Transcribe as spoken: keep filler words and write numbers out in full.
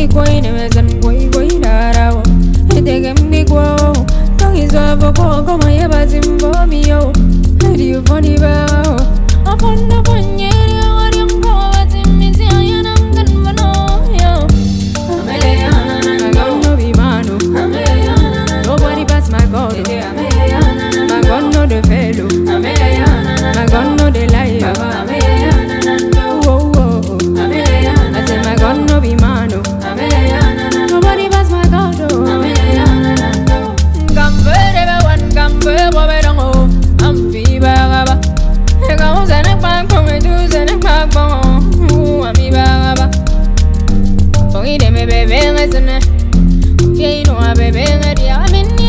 Di koi ne mesan koi koi darao. Ite gem di kwa. Don't is over go go my bazim bo mi yo. Di you funny bao. Upon the one year I am go bazim mi si ayanam gan bano yo. I got no be mano. Nobody pass my God. My God no the fellow. My God no the liar. Whoa whoa. I say my God no be mano. Nobody pass my God. Come forever one, come forever don't I'm fever. I go send back from me to send back from. I'm fever. Oh, he did me baby, listen. Yeah, you know I baby, I'm in.